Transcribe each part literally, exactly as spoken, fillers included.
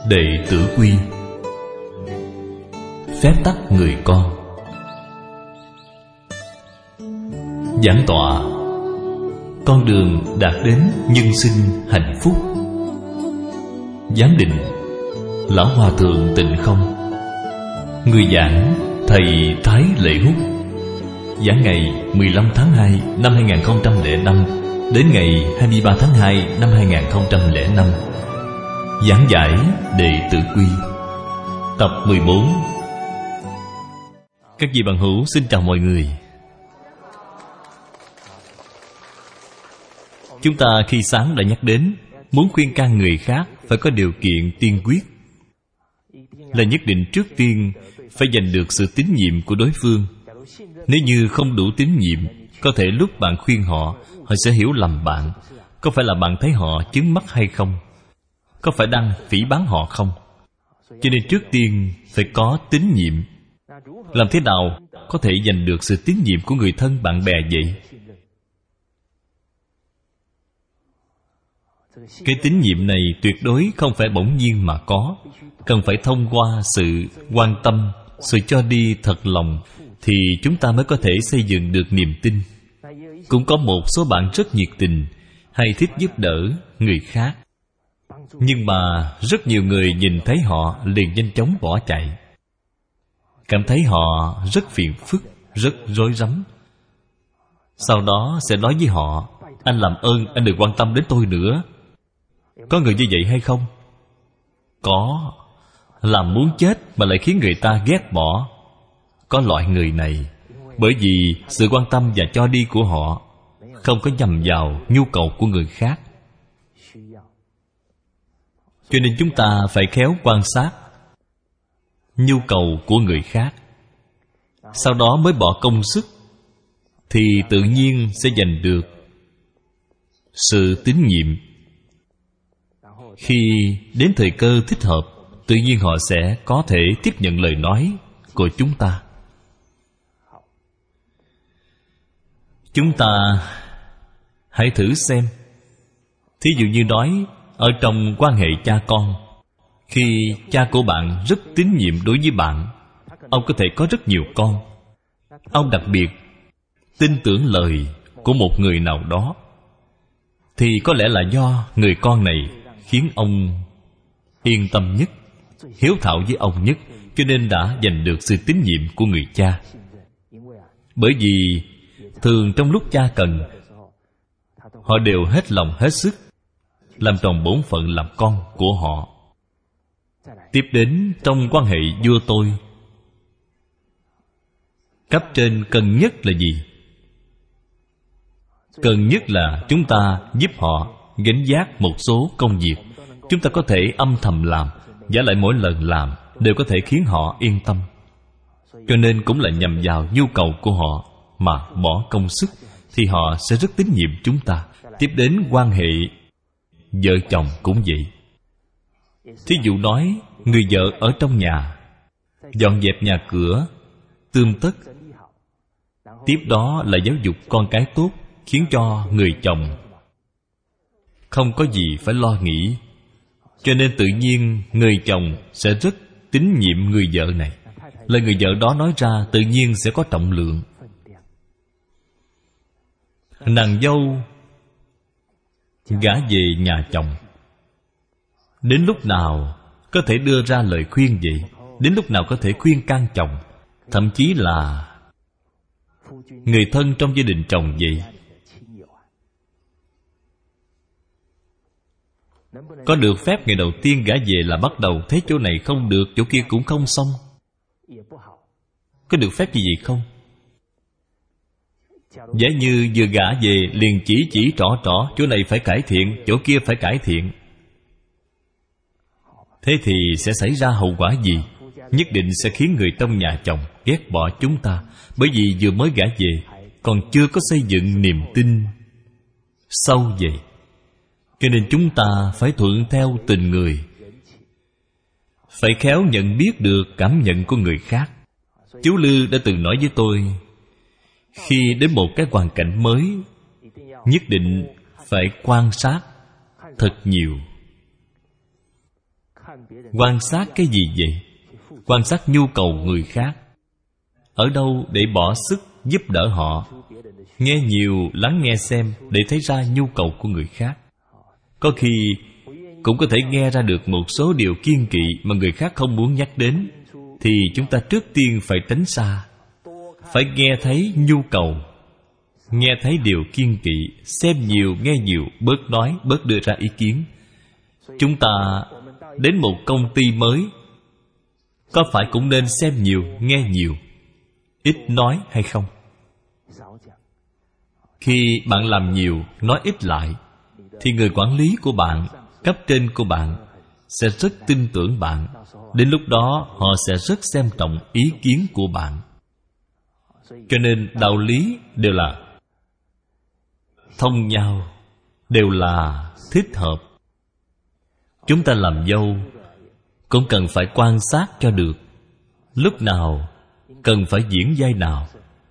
Đệ tử quy. Phép tắc người con. Giảng tọa: con đường đạt đến nhân sinh hạnh phúc. Giám định: Lão Hòa Thượng Tịnh Không. Người giảng: Thầy Thái Lệ Hút. Giảng ngày mười lăm tháng hai năm hai nghìn không trăm lẻ năm đến ngày hai mươi ba tháng hai năm hai nghìn không trăm lẻ năm. Giảng giải Đệ Tử Quy. Tập mười bốn. Các vị bạn hữu xin chào mọi người. Chúng ta khi sáng đã nhắc đến, muốn khuyên can người khác phải có điều kiện tiên quyết, là nhất định trước tiên phải giành được sự tín nhiệm của đối phương. Nếu như không đủ tín nhiệm, có thể lúc bạn khuyên họ, họ sẽ hiểu lầm bạn. Có phải là bạn thấy họ chướng mắt hay không? Có phải đang phỉ báng họ không? Cho nên trước tiên phải có tín nhiệm. Làm thế nào có thể giành được sự tín nhiệm của người thân bạn bè vậy? Cái tín nhiệm này tuyệt đối không phải bỗng nhiên mà có, cần phải thông qua sự quan tâm, sự cho đi thật lòng, thì chúng ta mới có thể xây dựng được niềm tin. Cũng có một số bạn rất nhiệt tình, hay thích giúp đỡ người khác, nhưng mà rất nhiều người nhìn thấy họ liền nhanh chóng bỏ chạy, cảm thấy họ rất phiền phức, rất rối rắm. Sau đó sẽ nói với họ: anh làm ơn, anh đừng quan tâm đến tôi nữa. Có người như vậy hay không? Có. Làm muốn chết mà lại khiến người ta ghét bỏ. Có loại người này, bởi vì sự quan tâm và cho đi của họ không có nhằm vào nhu cầu của người khác. Cho nên chúng ta phải khéo quan sát nhu cầu của người khác, sau đó mới bỏ công sức, thì tự nhiên sẽ giành được sự tín nhiệm. Khi đến thời cơ thích hợp, tự nhiên họ sẽ có thể tiếp nhận lời nói của chúng ta. Chúng ta hãy thử xem. Thí dụ như nói, ở trong quan hệ cha con, khi cha của bạn rất tín nhiệm đối với bạn, ông có thể có rất nhiều con. Ông đặc biệt tin tưởng lời của một người nào đó, thì có lẽ là do người con này khiến ông yên tâm nhất, hiếu thảo với ông nhất, cho nên đã giành được sự tín nhiệm của người cha. Bởi vì thường trong lúc cha cần, họ đều hết lòng hết sức làm tròn bổn phận làm con của họ. Tiếp đến trong quan hệ vua tôi, cấp trên cần nhất là gì? Cần nhất là chúng ta giúp họ gánh vác một số công việc. Chúng ta có thể âm thầm làm, giả lại mỗi lần làm đều có thể khiến họ yên tâm. Cho nên cũng là nhằm vào nhu cầu của họ mà bỏ công sức, thì họ sẽ rất tín nhiệm chúng ta. Tiếp đến quan hệ vợ chồng cũng vậy. Thí dụ nói, người vợ ở trong nhà dọn dẹp nhà cửa, tươm tất. Tiếp đó là giáo dục con cái tốt, khiến cho người chồng không có gì phải lo nghĩ. Cho nên tự nhiên người chồng sẽ rất tín nhiệm người vợ này. Lời người vợ đó nói ra tự nhiên sẽ có trọng lượng. Nàng dâu gả về nhà chồng, đến lúc nào có thể đưa ra lời khuyên vậy? Đến lúc nào có thể khuyên can chồng? Thậm chí là người thân trong gia đình chồng vậy. Có được phép ngày đầu tiên gả về là bắt đầu thấy chỗ này không được, chỗ kia cũng không xong. Có được phép gì vậy không? Giả như vừa gả về liền chỉ chỉ trỏ trỏ, chỗ này phải cải thiện, chỗ kia phải cải thiện. Thế thì sẽ xảy ra hậu quả gì? Nhất định sẽ khiến người trong nhà chồng ghét bỏ chúng ta. Bởi vì vừa mới gả về, còn chưa có xây dựng niềm tin sâu vậy. Cho nên chúng ta phải thuận theo tình người, phải khéo nhận biết được cảm nhận của người khác. Chú Lư đã từng nói với tôi, khi đến một cái hoàn cảnh mới, nhất định phải quan sát thật nhiều. Quan sát cái gì vậy? Quan sát nhu cầu người khác. Ở đâu để bỏ sức giúp đỡ họ. Nghe nhiều, lắng nghe xem để thấy ra nhu cầu của người khác. Có khi cũng có thể nghe ra được một số điều kiêng kỵ mà người khác không muốn nhắc đến, thì chúng ta trước tiên phải tránh xa. Phải nghe thấy nhu cầu, nghe thấy điều kiêng kỵ, xem nhiều, nghe nhiều, bớt nói, bớt đưa ra ý kiến. Chúng ta đến một công ty mới, có phải cũng nên xem nhiều, nghe nhiều, ít nói hay không? Khi bạn làm nhiều, nói ít lại, thì người quản lý của bạn, cấp trên của bạn sẽ rất tin tưởng bạn. Đến lúc đó họ sẽ rất xem trọng ý kiến của bạn. Cho nên đạo lý đều là thông nhau, đều là thích hợp. Chúng ta làm dâu cũng cần phải quan sát cho được lúc nào cần phải diễn vai nào.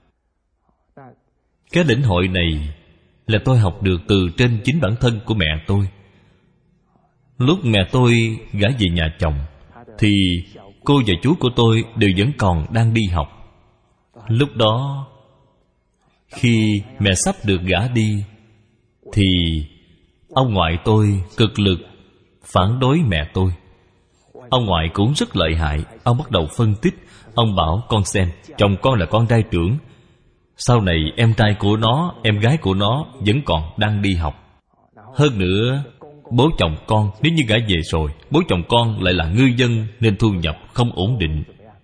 Cái lĩnh hội này là tôi học được từ trên chính bản thân của mẹ tôi. Lúc mẹ tôi gả về nhà chồng, thì cô và chú của tôi đều vẫn còn đang đi học. Lúc đó, khi mẹ sắp được gả đi, thì ông ngoại tôi cực lực phản đối mẹ tôi. Ông ngoại cũng rất lợi hại. Ông bắt đầu phân tích. Ông bảo con xem, chồng con là con trai trưởng, sau này em trai của nó, em gái của nó vẫn còn đang đi học. Hơn nữa, bố chồng con nếu như gả về rồi, bố chồng con lại là ngư dân, nên thu nhập không ổn định.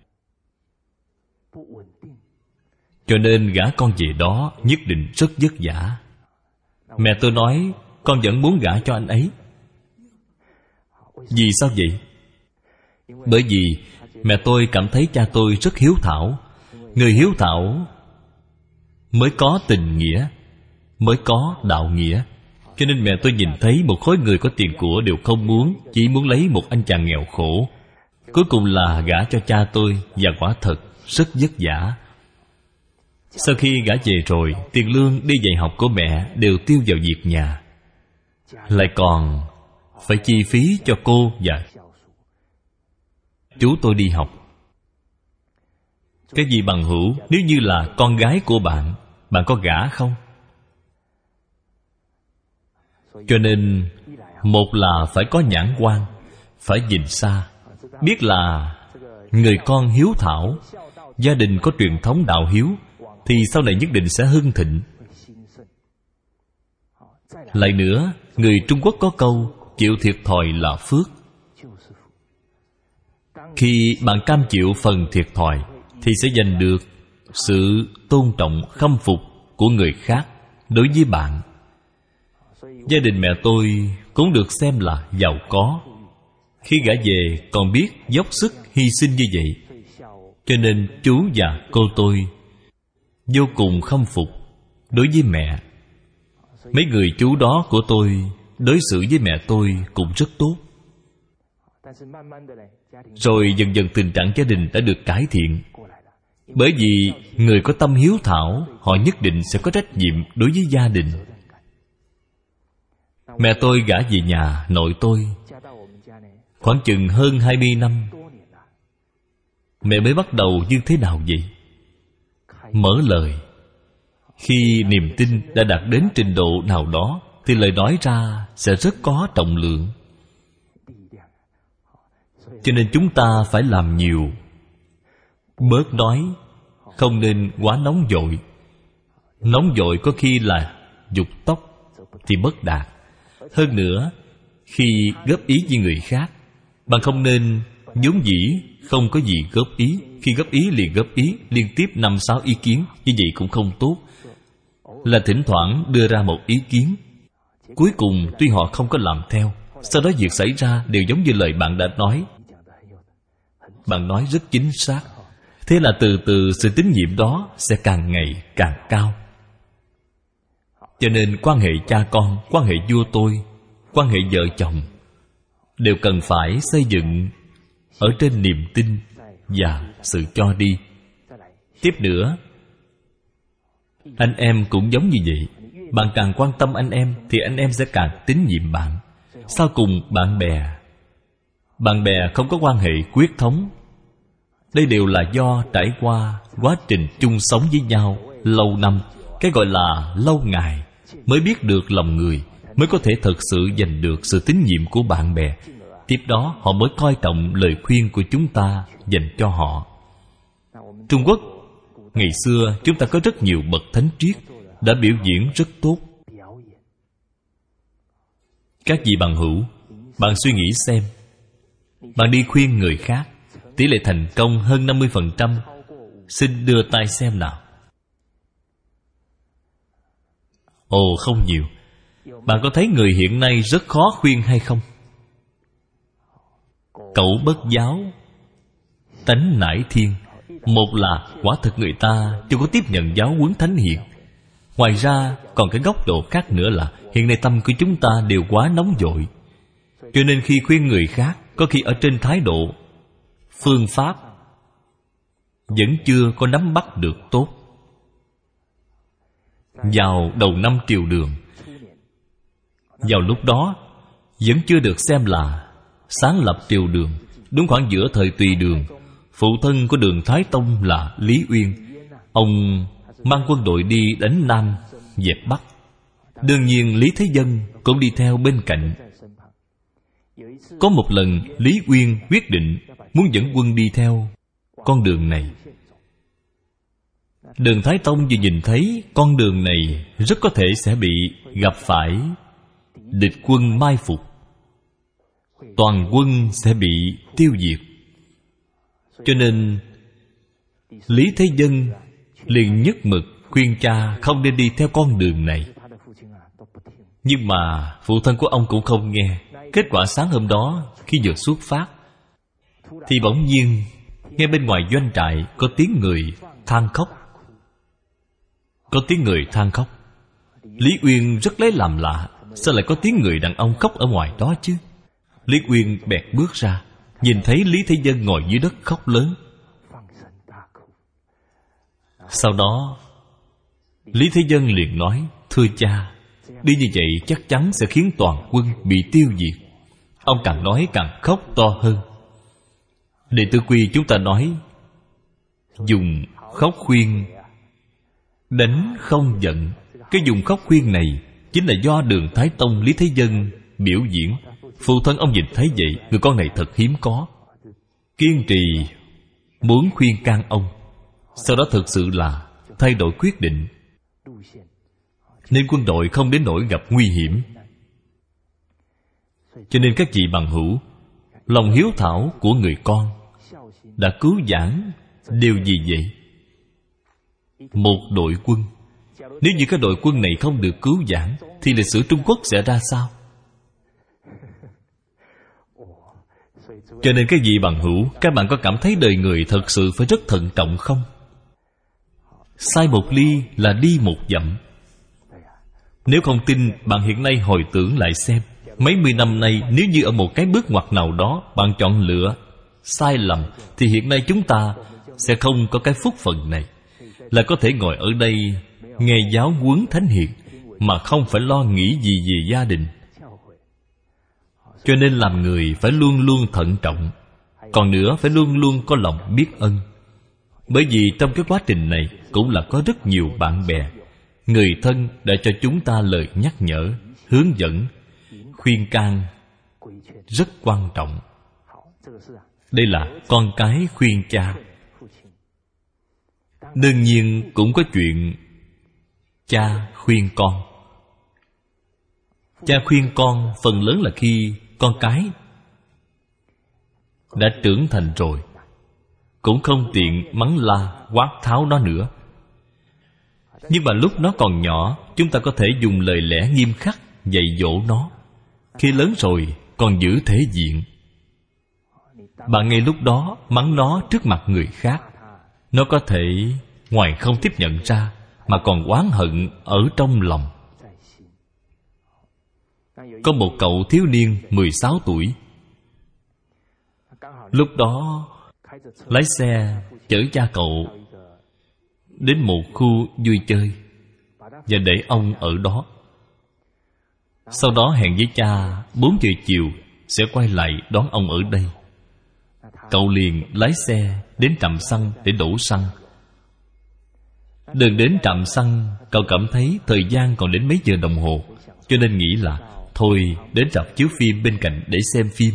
Cho nên gả con về đó nhất định rất vất vả. Mẹ tôi nói, con vẫn muốn gả cho anh ấy. Vì sao vậy? Bởi vì mẹ tôi cảm thấy cha tôi rất hiếu thảo. Người hiếu thảo mới có tình nghĩa, mới có đạo nghĩa. Cho nên mẹ tôi nhìn thấy một khối người có tiền của đều không muốn, chỉ muốn lấy một anh chàng nghèo khổ. Cuối cùng là gả cho cha tôi, và quả thật rất vất vả. Sau khi gả về rồi, tiền lương đi dạy học của mẹ đều tiêu vào việc nhà, lại còn phải chi phí cho cô và chú tôi đi học. Cái gì bằng hữu, nếu như là con gái của bạn, bạn có gả không? Cho nên, một là phải có nhãn quan, phải nhìn xa, biết là người con hiếu thảo, gia đình có truyền thống đạo hiếu, thì sau này nhất định sẽ hưng thịnh. Lại nữa, người Trung Quốc có câu chịu thiệt thòi là phước. Khi bạn cam chịu phần thiệt thòi, thì sẽ giành được sự tôn trọng, khâm phục của người khác đối với bạn. Gia đình mẹ tôi cũng được xem là giàu có. Khi gả về còn biết dốc sức hy sinh như vậy. Cho nên chú và cô tôi vô cùng khâm phục đối với mẹ. Mấy người chú đó của tôi đối xử với mẹ tôi cũng rất tốt. Rồi dần dần tình trạng gia đình đã được cải thiện. Bởi vì người có tâm hiếu thảo, họ nhất định sẽ có trách nhiệm đối với gia đình. Mẹ tôi gả về nhà nội tôi khoảng chừng hơn hai mươi năm. Mẹ mới bắt đầu như thế nào vậy? Mở lời. Khi niềm tin đã đạt đến trình độ nào đó, thì lời nói ra sẽ rất có trọng lượng. Cho nên chúng ta phải làm nhiều, bớt nói, không nên quá nóng vội. Nóng vội có khi là dục tốc, thì bất đạt. Hơn nữa, khi góp ý với người khác, bạn không nên vốn dĩ không có gì góp ý. Khi góp ý liền góp ý, liên tiếp năm sáu ý kiến, như vậy cũng không tốt. Là thỉnh thoảng đưa ra một ý kiến, cuối cùng tuy họ không có làm theo, sau đó việc xảy ra đều giống như lời bạn đã nói. Bạn nói rất chính xác. Thế là từ từ sự tín nhiệm đó sẽ càng ngày càng cao. Cho nên quan hệ cha con, quan hệ vua tôi, quan hệ vợ chồng đều cần phải xây dựng ở trên niềm tin và sự cho đi. Tiếp nữa, anh em cũng giống như vậy. Bạn càng quan tâm anh em, thì anh em sẽ càng tín nhiệm bạn. Sau cùng bạn bè Bạn bè không có quan hệ quyết thống. Đây đều là do trải qua quá trình chung sống với nhau lâu năm, cái gọi là lâu ngày, mới biết được lòng người, mới có thể thực sự giành được sự tín nhiệm của bạn bè. Tiếp đó họ mới coi trọng lời khuyên của chúng ta dành cho họ. Trung Quốc ngày xưa chúng ta có rất nhiều bậc thánh triết đã biểu diễn rất tốt. Các vị bằng hữu, bạn suy nghĩ xem, bạn đi khuyên người khác, tỷ lệ thành công hơn năm mươi phần trăm. Xin đưa tay xem nào. Ồ, không nhiều. Bạn có thấy người hiện nay rất khó khuyên hay không? Cẩu bất giáo, tánh nải thiên. Một là quả thực người ta chưa có tiếp nhận giáo huấn thánh hiền. Ngoài ra còn cái góc độ khác nữa là hiện nay tâm của chúng ta đều quá nóng vội, cho nên khi khuyên người khác, có khi ở trên thái độ, phương pháp vẫn chưa có nắm bắt được tốt. Vào đầu năm Triều Đường, vào lúc đó vẫn chưa được xem là sáng lập Triều Đường. Đúng khoảng giữa thời Tùy Đường, phụ thân của Đường Thái Tông là Lý Uyên, ông mang quân đội đi đánh Nam dẹp Bắc. Đương nhiên Lý Thế Dân cũng đi theo bên cạnh. Có một lần Lý Uyên quyết định muốn dẫn quân đi theo con đường này. Đường Thái Tông vừa nhìn thấy con đường này rất có thể sẽ bị gặp phải địch quân mai phục, toàn quân sẽ bị tiêu diệt, cho nên Lý Thế Dân liền nhất mực khuyên cha không nên đi theo con đường này. Nhưng mà phụ thân của ông cũng không nghe. Kết quả sáng hôm đó, khi vừa xuất phát, thì bỗng nhiên nghe bên ngoài doanh trại có tiếng người than khóc. Có tiếng người than khóc. Lý Uyên rất lấy làm lạ, sao lại có tiếng người đàn ông khóc ở ngoài đó chứ? Lý Uyên bèn bước ra, nhìn thấy Lý Thế Dân ngồi dưới đất khóc lớn. Sau đó Lý Thế Dân liền nói: thưa cha, đi như vậy chắc chắn sẽ khiến toàn quân bị tiêu diệt. Ông càng nói càng khóc to hơn. Đệ tử Quy chúng ta nói, dùng khóc khuyên, đánh không giận. Cái dùng khóc khuyên này chính là do Đường Thái Tông Lý Thế Dân biểu diễn. Phụ thân ông nhìn thấy vậy, người con này thật hiếm có, kiên trì muốn khuyên can ông. Sau đó thực sự là thay đổi quyết định, nên quân đội không đến nỗi gặp nguy hiểm. Cho nên các vị bằng hữu, lòng hiếu thảo của người con đã cứu vãn điều gì vậy? Một đội quân. Nếu như cái đội quân này không được cứu vãn, thì lịch sử Trung Quốc sẽ ra sao? Cho nên cái gì bằng hữu, các bạn có cảm thấy đời người thật sự phải rất thận trọng không? Sai một ly là đi một dặm. Nếu không tin, bạn hiện nay hồi tưởng lại xem, mấy mươi năm nay nếu như ở một cái bước ngoặt nào đó bạn chọn lựa sai lầm, thì hiện nay chúng ta sẽ không có cái phúc phận này, là có thể ngồi ở đây nghe giáo huấn thánh hiền mà không phải lo nghĩ gì về gia đình. Cho nên làm người phải luôn luôn thận trọng. Còn nữa phải luôn luôn có lòng biết ơn. Bởi vì trong cái quá trình này cũng là có rất nhiều bạn bè, người thân đã cho chúng ta lời nhắc nhở, hướng dẫn, khuyên can rất quan trọng. Đây là con cái khuyên cha. Đương nhiên cũng có chuyện cha khuyên con. Cha khuyên con phần lớn là khi con cái đã trưởng thành rồi, cũng không tiện mắng la quát tháo nó nữa. Nhưng mà lúc nó còn nhỏ, chúng ta có thể dùng lời lẽ nghiêm khắc dạy dỗ nó. Khi lớn rồi còn giữ thể diện, bạn ngay lúc đó mắng nó trước mặt người khác, nó có thể ngoài không tiếp nhận ra mà còn oán hận ở trong lòng. Có một cậu thiếu niên mười sáu tuổi, lúc đó lái xe chở cha cậu đến một khu vui chơi và để ông ở đó. Sau đó hẹn với cha bốn giờ chiều sẽ quay lại đón ông ở đây. Cậu liền lái xe đến trạm xăng để đổ xăng. Đường đến trạm xăng, cậu cảm thấy thời gian còn đến mấy giờ đồng hồ, cho nên nghĩ là thôi đến rạp chiếu phim bên cạnh để xem phim.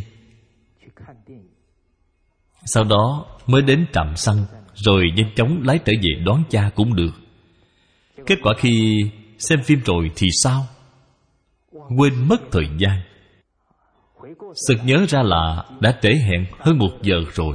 Sau đó mới đến trạm xăng, rồi nhanh chóng lái trở về đón cha cũng được. Kết quả khi xem phim rồi thì sao? Quên mất thời gian. Sực nhớ ra là đã trễ hẹn hơn một giờ rồi.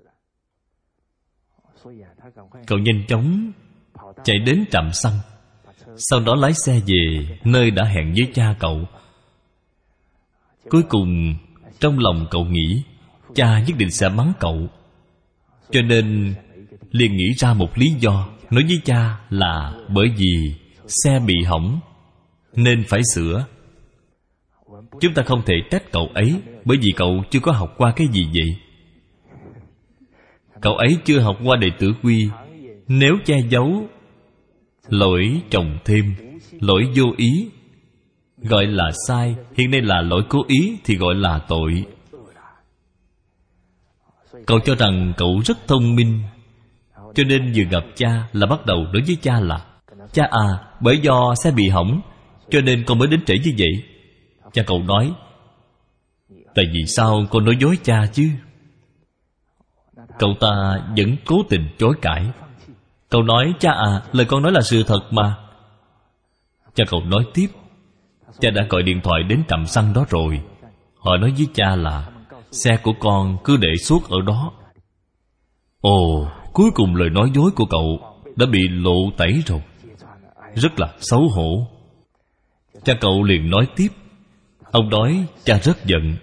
Cậu nhanh chóng chạy đến trạm xăng, sau đó lái xe về nơi đã hẹn với cha cậu. Cuối cùng trong lòng cậu nghĩ cha nhất định sẽ mắng cậu, cho nên liền nghĩ ra một lý do, nói với cha là bởi vì xe bị hỏng nên phải sửa. Chúng ta không thể trách cậu ấy, bởi vì cậu chưa có học qua cái gì vậy. Cậu ấy chưa học qua đệ tử quy. Nếu che giấu lỗi chồng thêm, lỗi vô ý gọi là sai, hiện nay là lỗi cố ý thì gọi là tội. Cậu cho rằng cậu rất thông minh, cho nên vừa gặp cha là bắt đầu nói với cha là: cha à, bởi do xe bị hỏng cho nên con mới đến trễ như vậy. Cha cậu nói: tại vì sao con nói dối cha chứ? Cậu ta vẫn cố tình chối cãi. Cậu nói: cha à, lời con nói là sự thật mà. Cha cậu nói tiếp: cha đã gọi điện thoại đến trạm xăng đó rồi. Họ nói với cha là xe của con cứ để suốt ở đó. Ồ, cuối cùng lời nói dối của cậu đã bị lộ tẩy rồi, rất là xấu hổ. Cha cậu liền nói tiếp. Ông nói cha rất giận.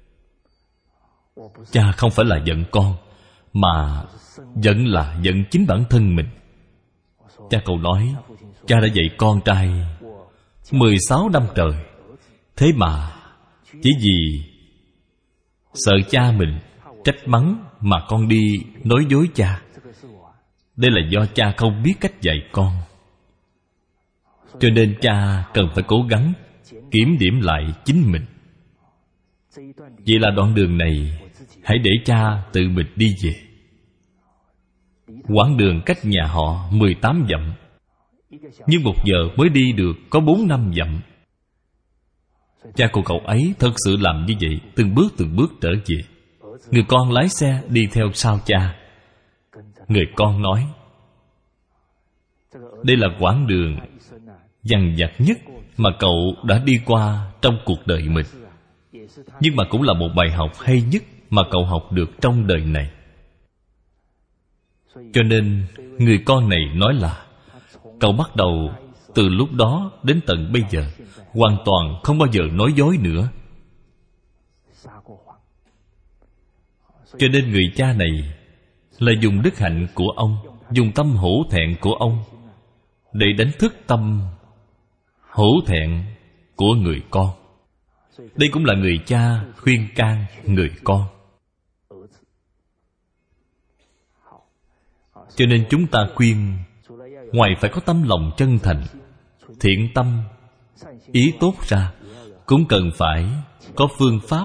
Cha không phải là giận con, mà giận là giận chính bản thân mình. Cha cậu nói cha đã dạy con trai mười sáu năm trời, thế mà chỉ vì sợ cha mình trách mắng mà con đi nói dối cha. Đây là do cha không biết cách dạy con, cho nên cha cần phải cố gắng kiểm điểm lại chính mình. Vậy là đoạn đường này hãy để cha tự mình đi về. Quãng đường cách nhà họ mười tám dặm, nhưng một giờ mới đi được có bốn năm dặm. Cha của cậu ấy thật sự làm như vậy, từng bước từng bước trở về. Người con lái xe đi theo sau cha. Người con nói: đây là quãng đường dằn vặt nhất mà cậu đã đi qua trong cuộc đời mình, nhưng mà cũng là một bài học hay nhất mà cậu học được trong đời này. Cho nên người con này nói là cậu bắt đầu từ lúc đó đến tận bây giờ hoàn toàn không bao giờ nói dối nữa. Cho nên người cha này là dùng đức hạnh của ông, dùng tâm hổ thẹn của ông để đánh thức tâm hổ thẹn của người con. Đây cũng là người cha khuyên can người con. Cho nên chúng ta khuyên, ngoài phải có tâm lòng chân thành, thiện tâm, ý tốt ra, cũng cần phải có phương pháp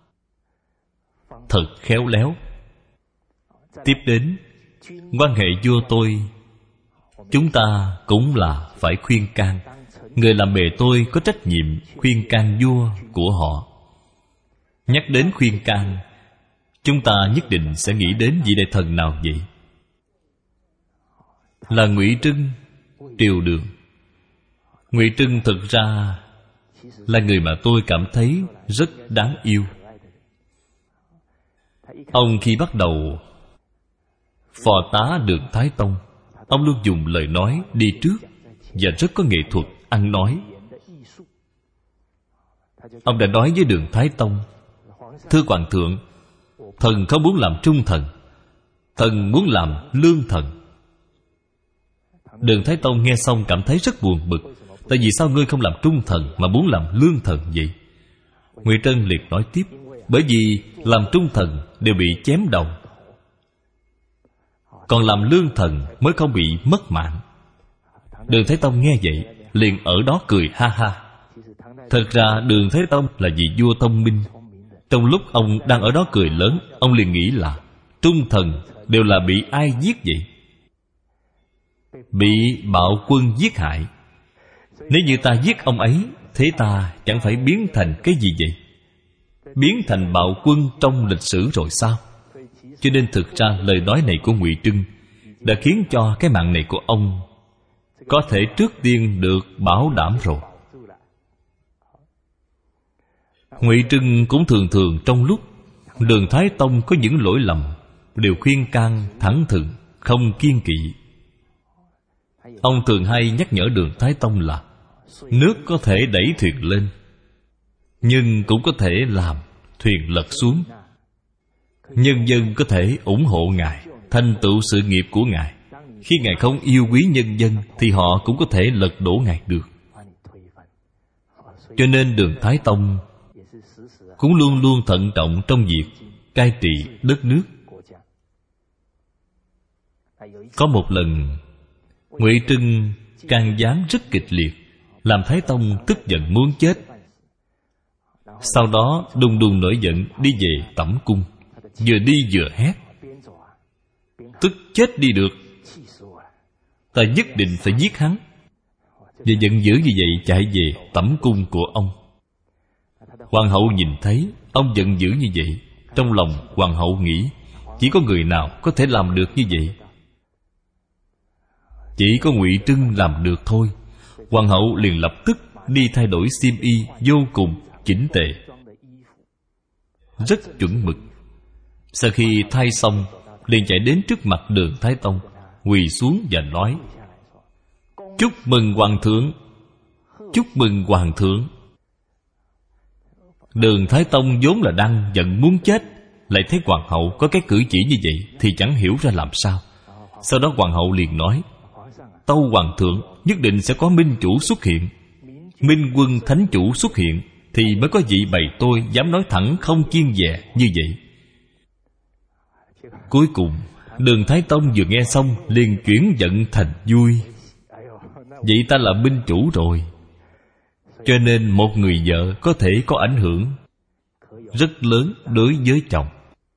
thật khéo léo. Tiếp đến, quan hệ vua tôi, chúng ta cũng là phải khuyên can. Người làm bề tôi có trách nhiệm khuyên can vua của họ. Nhắc đến khuyên can, chúng ta nhất định sẽ nghĩ đến vị đại thần nào vậy? Là Ngụy Trưng, Triều Đường. Ngụy Trưng thực ra là người mà tôi cảm thấy rất đáng yêu. Ông khi bắt đầu phò tá Đường Thái Tông, ông luôn dùng lời nói đi trước và rất có nghệ thuật ăn nói. Ông đã nói với Đường Thái Tông: thưa Hoàng thượng, thần không muốn làm trung thần, thần muốn làm lương thần. Đường Thái Tông nghe xong cảm thấy rất buồn bực. Tại vì sao ngươi không làm trung thần mà muốn làm lương thần vậy? Ngụy Trân liệt nói tiếp: bởi vì làm trung thần đều bị chém đầu, còn làm lương thần mới không bị mất mạng. Đường Thái Tông nghe vậy liền ở đó cười ha ha. Thật ra Đường Thái Tông là vị vua thông minh, Trong lúc ông đang ở đó cười lớn, ông liền nghĩ là trung thần đều là bị ai giết vậy? Bị bạo quân giết hại. Nếu như ta giết ông ấy, thế ta chẳng phải biến thành cái gì vậy? Biến thành bạo quân trong lịch sử rồi sao? Cho nên thực ra lời nói này của Ngụy Trưng đã khiến cho cái mạng này của ông có thể trước tiên được bảo đảm rồi. Ngụy Trưng cũng thường thường trong lúc Đường Thái Tông có những lỗi lầm đều khuyên can thẳng thừng, không kiêng kỵ. Ông thường hay nhắc nhở Đường Thái Tông là nước có thể đẩy thuyền lên, nhưng cũng có thể làm thuyền lật xuống. Nhân dân có thể ủng hộ Ngài, thành tựu sự nghiệp của Ngài. Khi Ngài không yêu quý nhân dân thì họ cũng có thể lật đổ Ngài được. Cho nên Đường Thái Tông cũng luôn luôn thận trọng trong việc cai trị đất nước. Có một lần Ngụy Trưng can gián rất kịch liệt, làm Thái Tông tức giận muốn chết. Sau đó đùng đùng nổi giận đi về Tẩm Cung, vừa đi vừa hét: tức chết đi được, ta nhất định phải giết hắn. Và giận dữ như vậy chạy về Tẩm Cung của ông. Hoàng hậu nhìn thấy ông giận dữ như vậy, trong lòng hoàng hậu nghĩ chỉ có người nào có thể làm được như vậy? Chỉ có Ngụy Trưng làm được thôi. Hoàng hậu liền lập tức đi thay đổi xiêm y vô cùng chỉnh tề, rất chuẩn mực. Sau khi thay xong, liền chạy đến trước mặt Đường Thái Tông, quỳ xuống và nói: chúc mừng hoàng thượng, chúc mừng hoàng thượng. Đường Thái Tông vốn là đang giận muốn chết, lại thấy hoàng hậu có cái cử chỉ như vậy thì chẳng hiểu ra làm sao. Sau đó hoàng hậu liền nói: tâu hoàng thượng, nhất định sẽ có minh chủ xuất hiện. Minh quân thánh chủ xuất hiện thì mới có vị bày tôi dám nói thẳng không kiêng dè như vậy. Cuối cùng Đường Thái Tông vừa nghe xong liền chuyển giận thành vui. Vậy ta là minh chủ rồi. Cho nên một người vợ có thể có ảnh hưởng rất lớn đối với chồng.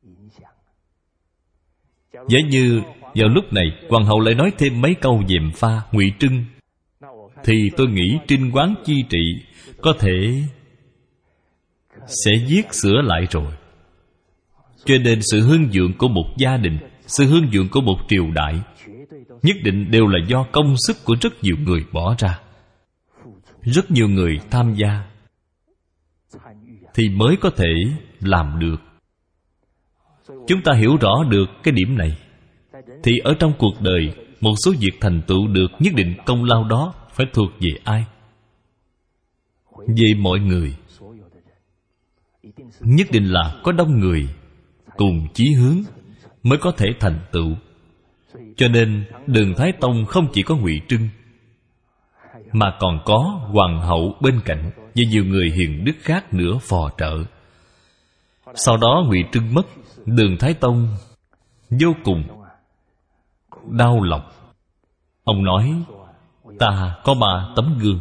Giả như vào lúc này hoàng hậu lại nói thêm mấy câu gièm pha Ngụy Trưng, thì tôi nghĩ trinh quán chi trị có thể sẽ viết sửa lại rồi. Cho nên sự hưng vượng của một gia đình, sự hưng vượng của một triều đại, nhất định đều là do công sức của rất nhiều người bỏ ra. Rất nhiều người tham gia thì mới có thể làm được. Chúng ta hiểu rõ được cái điểm này thì ở trong cuộc đời, một số việc thành tựu được, nhất định công lao đó phải thuộc về ai? Về mọi người. Nhất định là có đông người cùng chí hướng mới có thể thành tựu. Cho nên Đường Thái Tông không chỉ có Ngụy Trưng, mà còn có hoàng hậu bên cạnh và nhiều người hiền đức khác nữa phò trợ. Sau đó Ngụy Trưng mất, Đường Thái Tông vô cùng đau lòng. Ông nói: ta có ba tấm gương.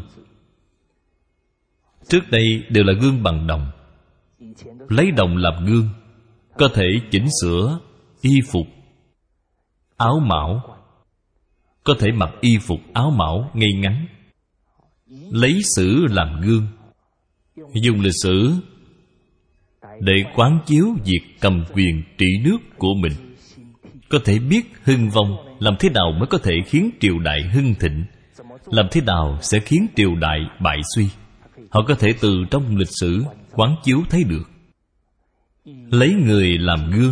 Trước đây đều là gương bằng đồng. Lấy đồng làm gương, có thể chỉnh sửa y phục, áo mão, có thể mặc y phục áo mão ngay ngắn. Lấy sử làm gương, dùng lịch sử để quán chiếu việc cầm quyền trị nước của mình. Có thể biết hưng vong, làm thế nào mới có thể khiến triều đại hưng thịnh, làm thế nào sẽ khiến triều đại bại suy. Họ có thể từ trong lịch sử quán chiếu thấy được. Lấy người làm gương,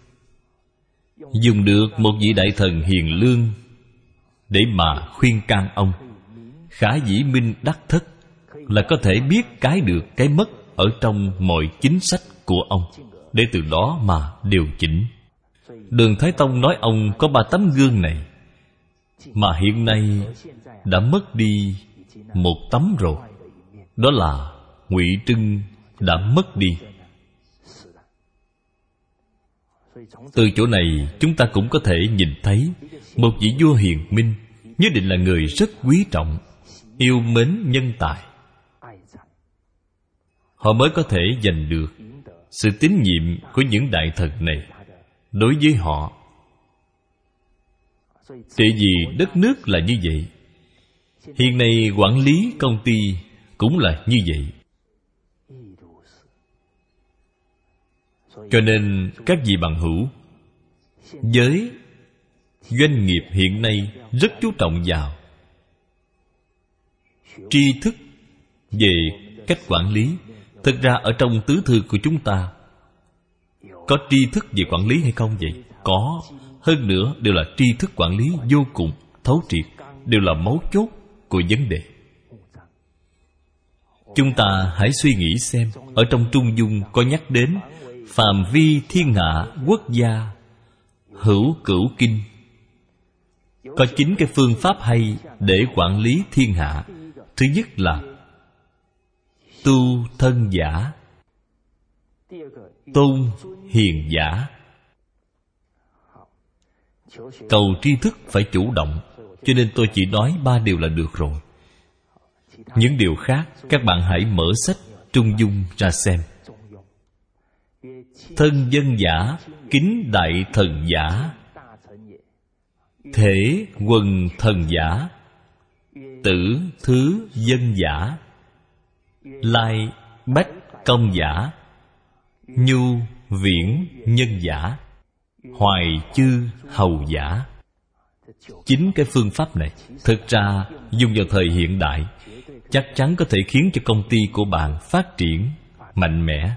dùng được một vị đại thần hiền lương để mà khuyên can ông. Khả dĩ minh đắc thất, là có thể biết cái được cái mất ở trong mọi chính sách của ông, để từ đó mà điều chỉnh. Đường Thái Tông nói ông có ba tấm gương này, mà hiện nay đã mất đi một tấm rồi. Đó là Ngụy Trưng đã mất đi. Từ chỗ này chúng ta cũng có thể nhìn thấy một vị vua hiền minh nhất định là người rất quý trọng, yêu mến nhân tài. Họ mới có thể giành được sự tín nhiệm của những đại thần này đối với họ. Tại vì đất nước là như vậy. Hiện nay quản lý công ty cũng là như vậy. Cho nên các vị bằng hữu, giới doanh nghiệp hiện nay rất chú trọng vào tri thức về cách quản lý. Thực ra ở trong tứ thư của chúng ta có tri thức về quản lý hay không vậy? Có. Hơn nữa đều là tri thức quản lý vô cùng thấu triệt, đều là mấu chốt của vấn đề. Chúng ta hãy suy nghĩ xem, ở trong Trung Dung có nhắc đến phạm vi thiên hạ quốc gia hữu cửu kinh. Có chín cái phương pháp hay để quản lý thiên hạ. Thứ nhất là tu thân giả, tôn hiền giả. Cầu tri thức phải chủ động, cho nên tôi chỉ nói ba điều là được rồi. Những điều khác các bạn hãy mở sách Trung Dung ra xem. Thân dân giả, kính đại thần giả. Thể quần thần giả, tử thứ dân giả. Lai bách công giả, nhu viễn nhân giả. Hoài chư hầu giả. Chính cái phương pháp này thực ra dùng vào thời hiện đại chắc chắn có thể khiến cho công ty của bạn phát triển mạnh mẽ.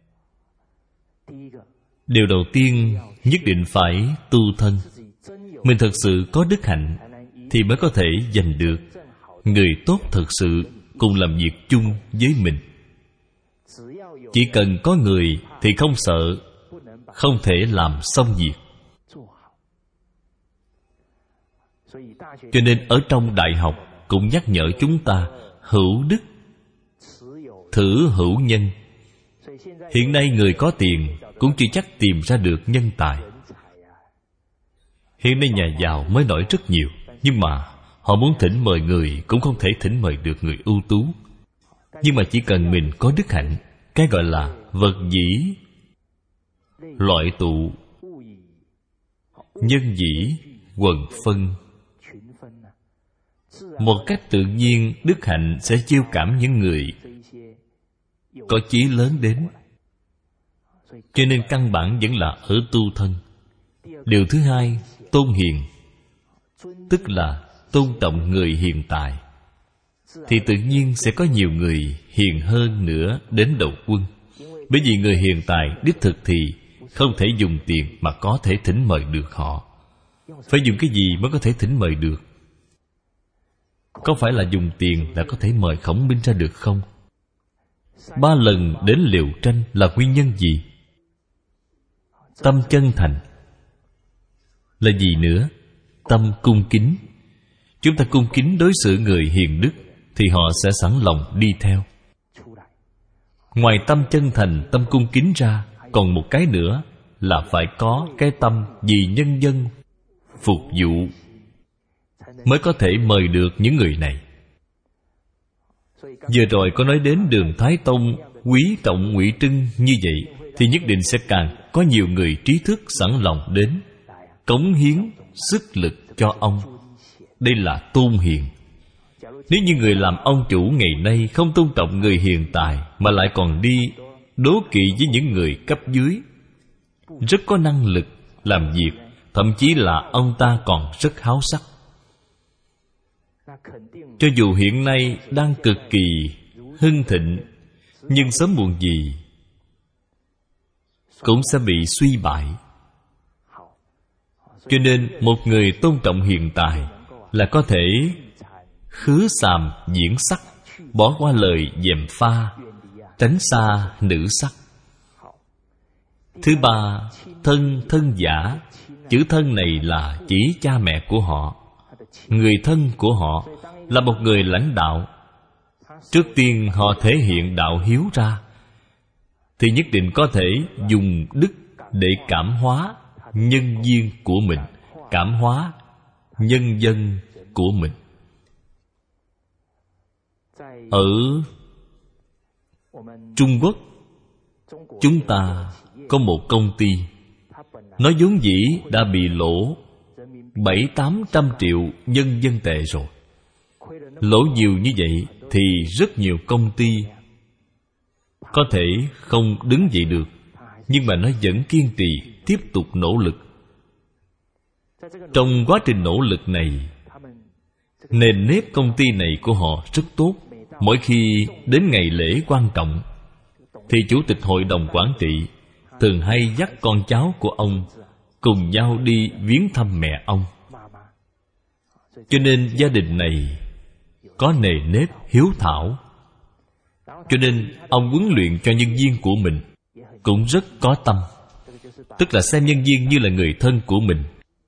Điều đầu tiên nhất định phải tu thân. Mình thật sự có đức hạnh thì mới có thể giành được người tốt thật sự cùng làm việc chung với mình. Chỉ cần có người thì không sợ, không thể làm xong việc. Cho nên ở trong đại học cũng nhắc nhở chúng ta hữu đức, thử hữu nhân. Hiện nay người có tiền cũng chưa chắc tìm ra được nhân tài. Hiện nay nhà giàu mới nổi rất nhiều, nhưng mà họ muốn thỉnh mời người cũng không thể thỉnh mời được người ưu tú. Nhưng mà chỉ cần mình có đức hạnh, cái gọi là vật dĩ loại tụ, nhân dĩ quần phân. Một cách tự nhiên đức hạnh sẽ chiêu cảm những người có chí lớn đến. Cho nên căn bản vẫn là ở tu thân. Điều thứ hai, tôn hiền, tức là tôn trọng người hiền tài. Thì tự nhiên sẽ có nhiều người hiền hơn nữa đến đầu quân. Bởi vì người hiền tài đích thực thì không thể dùng tiền mà có thể thỉnh mời được họ. Phải dùng cái gì mới có thể thỉnh mời được? Có phải là dùng tiền là có thể mời Khổng Minh ra được không? Ba lần đến Liều Tranh là nguyên nhân gì? Tâm chân thành. Là gì nữa? Tâm cung kính. Chúng ta cung kính đối xử người hiền đức thì họ sẽ sẵn lòng đi theo. Ngoài tâm chân thành, tâm cung kính ra, còn một cái nữa là phải có cái tâm vì nhân dân phục vụ mới có thể mời được những người này. Vừa rồi có nói đến Đường Thái Tông quý trọng Ngụy Trưng như vậy, thì nhất định sẽ càng có nhiều người trí thức sẵn lòng đến cống hiến sức lực cho ông. Đây là tôn hiền. Nếu như người làm ông chủ ngày nay không tôn trọng người hiền tài, mà lại còn đi đố kỵ với những người cấp dưới rất có năng lực làm việc, thậm chí là ông ta còn rất háo sắc, cho dù hiện nay đang cực kỳ hưng thịnh, nhưng sớm muộn gì cũng sẽ bị suy bại. Cho nên một người tôn trọng hiền tài là có thể khứ sàm diễn sắc, bỏ qua lời dèm pha, tránh xa nữ sắc. Thứ ba, thân thân giả. Chữ thân này là chỉ cha mẹ của họ. Người thân của họ là một người lãnh đạo. Trước tiên họ thể hiện đạo hiếu ra, thì nhất định có thể dùng đức để cảm hóa nhân duyên của mình, cảm hóa nhân dân của mình. Ở Trung Quốc Chúng ta có một công ty, nó vốn dĩ đã bị lỗ bảy tám trăm triệu nhân dân tệ rồi. Lỗ nhiều như vậy thì rất nhiều công ty có thể không đứng dậy được, nhưng mà nó vẫn kiên trì tiếp tục nỗ lực. Trong quá trình nỗ lực này, nền nếp công ty này của họ rất tốt. Mỗi khi đến ngày lễ quan trọng thì chủ tịch hội đồng quản trị thường hay dắt con cháu của ông cùng nhau đi viếng thăm mẹ ông. Cho nên gia đình này có nề nếp hiếu thảo. Cho nên ông huấn luyện cho nhân viên của mình cũng rất có tâm, tức là xem nhân viên như là người thân của mình.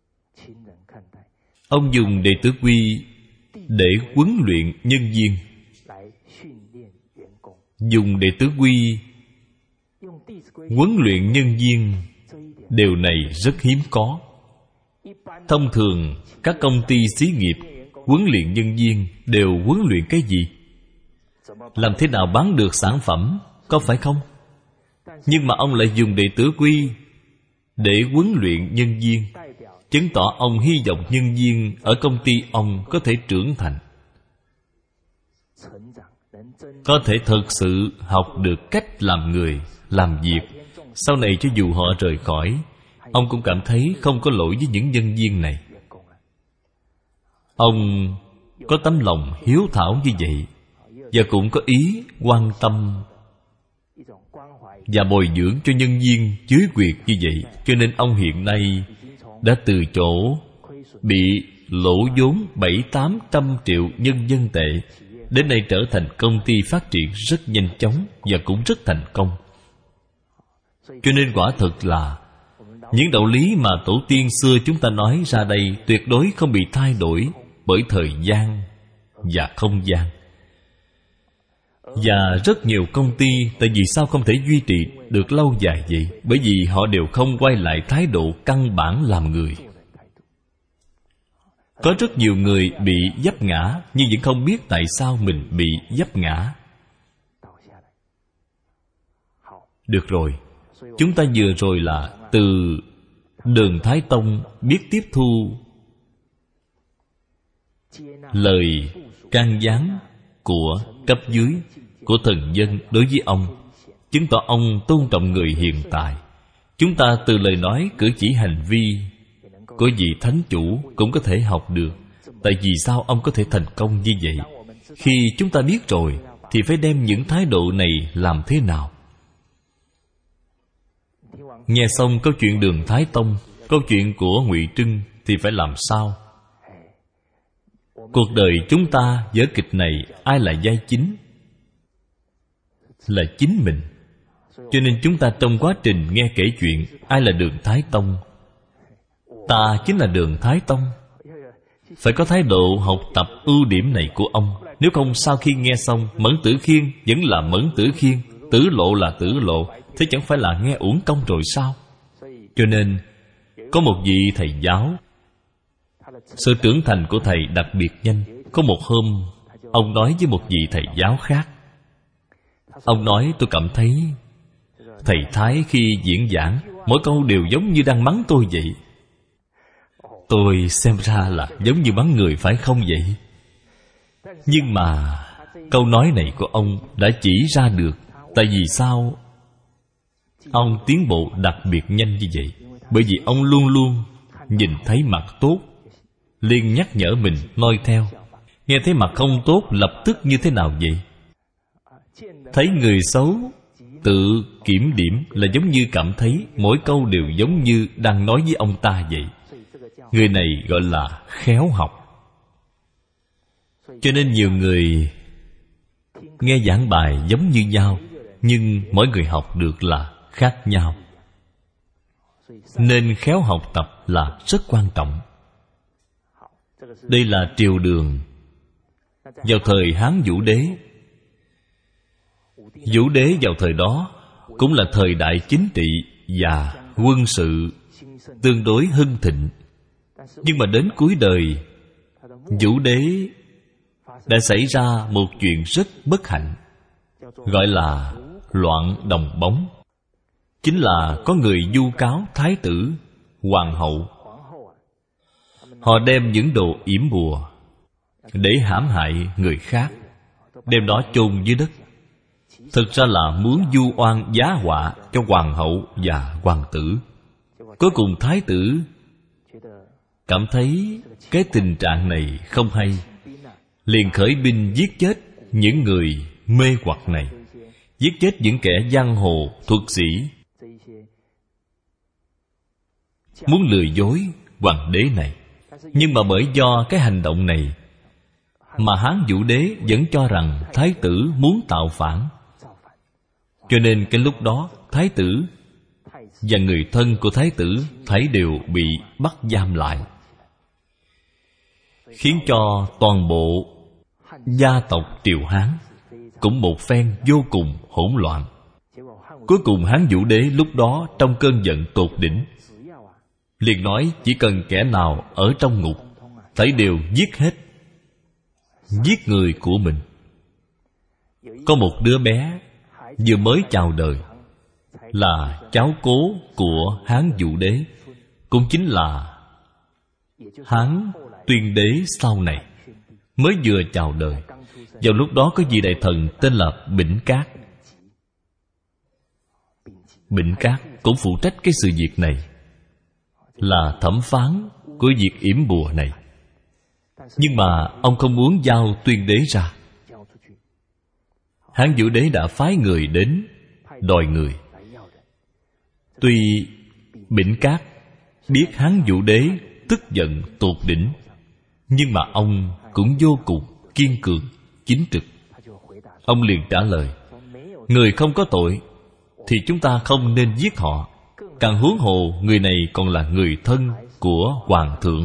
Ông dùng đệ tử quy để huấn luyện nhân viên. Dùng đệ tử quy huấn luyện nhân viên, điều này rất hiếm có. Thông thường các công ty xí nghiệp huấn luyện nhân viên đều huấn luyện cái gì? Làm thế nào bán được sản phẩm, có phải không? Nhưng mà ông lại dùng đệ tử quy để huấn luyện nhân viên, chứng tỏ ông hy vọng nhân viên ở công ty ông có thể trưởng thành, có thể thực sự học được cách làm người, làm việc. Sau này cho dù họ rời khỏi, ông cũng cảm thấy không có lỗi với những nhân viên này. Ông có tấm lòng hiếu thảo như vậy, và cũng có ý quan tâm và bồi dưỡng cho nhân viên dưới quyền như vậy. Cho nên ông hiện nay đã từ chỗ bị lỗ vốn bảy tám trăm triệu nhân dân tệ, đến nay trở thành công ty phát triển rất nhanh chóng và cũng rất thành công. Cho nên quả thực là những đạo lý mà tổ tiên xưa chúng ta nói ra đây tuyệt đối không bị thay đổi bởi thời gian và không gian. Và rất nhiều công ty tại vì sao không thể duy trì được lâu dài vậy? Bởi vì họ đều không quay lại thái độ căn bản làm người. Có rất nhiều người bị vấp ngã, nhưng vẫn không biết tại sao mình bị vấp ngã. Được rồi, chúng ta vừa rồi là từ Đường Thái Tông biết tiếp thu lời can gián của cấp dưới, của thần dân đối với ông, chứng tỏ ông tôn trọng người hiện tại. Chúng ta từ lời nói, cử chỉ, hành vi của vị thánh chủ cũng có thể học được. Tại vì sao ông có thể thành công như vậy? Khi chúng ta biết rồi thì phải đem những thái độ này làm thế nào? Nghe xong câu chuyện Đường Thái Tông, câu chuyện của Ngụy Trưng thì phải làm sao? Cuộc đời chúng ta vở kịch này ai là vai chính? Là chính mình. Cho nên chúng ta trong quá trình nghe kể chuyện, ai là Đường Thái Tông? Ta chính là Đường Thái Tông. Phải có thái độ học tập ưu điểm này của ông. Nếu không sau khi nghe xong, Mẫn Tử Khiên vẫn là Mẫn Tử Khiên, Tử Lộ là Tử Lộ, thế chẳng phải là nghe uổng công rồi sao? Cho nên có một vị thầy giáo, sự trưởng thành của thầy đặc biệt nhanh. Có một hôm, ông nói với một vị thầy giáo khác, ông nói: tôi cảm thấy thầy Thái khi diễn giảng, mỗi câu đều giống như đang mắng tôi vậy. Tôi xem ra là giống như mắng người phải không vậy? Nhưng mà câu nói này của ông đã chỉ ra được tại vì sao ông tiến bộ đặc biệt nhanh như vậy. Bởi vì ông luôn luôn nhìn thấy mặt tốt, liền nhắc nhở mình noi theo. Nghe thấy mặt không tốt, lập tức như thế nào vậy? Thấy người xấu, tự kiểm điểm là giống như cảm thấy mỗi câu đều giống như đang nói với ông ta vậy. Người này gọi là khéo học. Cho nên nhiều người nghe giảng bài giống như nhau, nhưng mỗi người học được là khác nhau. Nên khéo học tập là rất quan trọng. Đây là triều Đường. Vào thời Hán Vũ Đế, Vũ Đế vào thời đó cũng là thời đại chính trị và quân sự tương đối hưng thịnh. Nhưng mà đến cuối đời, Vũ Đế đã xảy ra một chuyện rất bất hạnh, gọi là loạn đồng bóng. chính là có người vu cáo thái tử, hoàng hậu. Họ đem những đồ yểm bùa để hãm hại người khác, đem đó chôn dưới đất. Thực ra là muốn vu oan giá họa cho hoàng hậu và hoàng tử. Cuối cùng thái tử cảm thấy cái tình trạng này không hay, liền khởi binh giết chết những người mê hoặc này, giết chết những kẻ giang hồ thuật sĩ, muốn lừa dối hoàng đế này. Nhưng mà bởi do cái hành động này mà Hán Vũ Đế vẫn cho rằng thái tử muốn tạo phản. Cho nên cái lúc đó thái tử và người thân của thái tử thấy đều bị bắt giam lại, khiến cho toàn bộ gia tộc Triều Hán cũng một phen vô cùng hỗn loạn. Cuối cùng Hán Vũ Đế lúc đó trong cơn giận tột đỉnh, liền nói chỉ cần kẻ nào ở trong ngục, thảy đều giết hết, giết người của mình. Có một đứa bé vừa mới chào đời, là cháu cố của Hán Vũ Đế, cũng chính là Hán Tuyên Đế sau này, mới vừa chào đời. Vào lúc đó có vị đại thần tên là Bỉnh Cát. Bỉnh Cát cũng phụ trách cái sự việc này, là thẩm phán của việc yểm bùa này. Nhưng mà ông không muốn giao Tuyên Đế ra. Hán Vũ Đế đã phái người đến đòi người. Tuy Bỉnh Cát biết Hán Vũ Đế tức giận tột đỉnh, nhưng mà ông cũng vô cùng kiên cường, chính trực. Ông liền trả lời: người không có tội thì chúng ta không nên giết họ, càng huống hồ người này còn là người thân của hoàng thượng.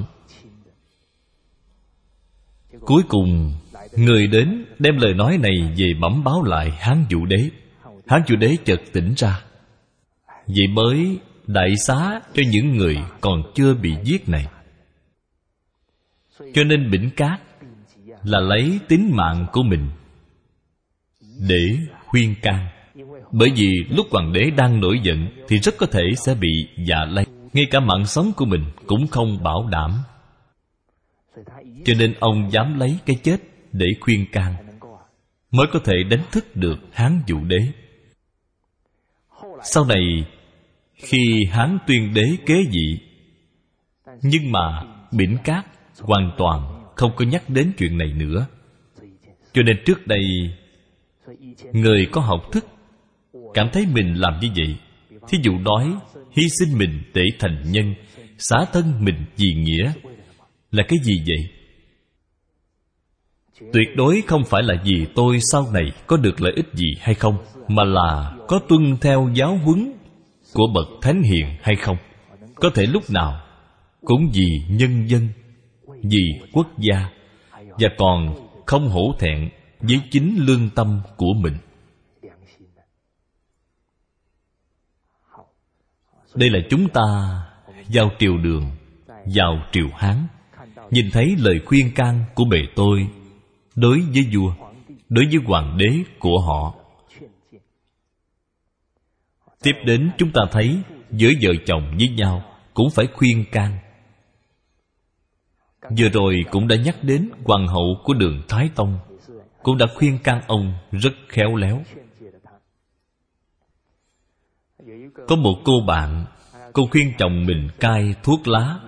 Cuối cùng người đến đem lời nói này về bẩm báo lại Hán Vũ Đế. Hán Vũ Đế chợt tỉnh ra, vậy mới đại xá cho những người còn chưa bị giết này. Cho nên Bỉnh Cát là lấy tính mạng của mình để khuyên can. Bởi vì lúc hoàng đế đang nổi giận thì rất có thể sẽ bị dạ lây, ngay cả mạng sống của mình cũng không bảo đảm. Cho nên ông dám lấy cái chết để khuyên can, mới có thể đánh thức được Hán Vũ Đế. Sau này khi Hán Tuyên Đế kế vị, nhưng mà Bỉnh Cát hoàn toàn không có nhắc đến chuyện này nữa. Cho nên trước đây người có học thức cảm thấy mình làm như vậy, thí dụ đói, hy sinh mình để thành nhân, xả thân mình vì nghĩa, là cái gì vậy? Tuyệt đối không phải là vì tôi sau này có được lợi ích gì hay không, mà là có tuân theo giáo huấn của bậc thánh hiền hay không. Có thể lúc nào cũng vì nhân dân, vì quốc gia, và còn không hổ thẹn với chính lương tâm của mình. Đây là chúng ta vào triều đường, vào triều Hán, nhìn thấy lời khuyên can của bề tôi đối với vua, đối với hoàng đế của họ. Tiếp đến chúng ta thấy giữa vợ chồng với nhau cũng phải khuyên can. Vừa rồi cũng đã nhắc đến hoàng hậu của Đường Thái Tông, cũng đã khuyên can ông rất khéo léo. Có một cô bạn, cô khuyên chồng mình cai thuốc lá.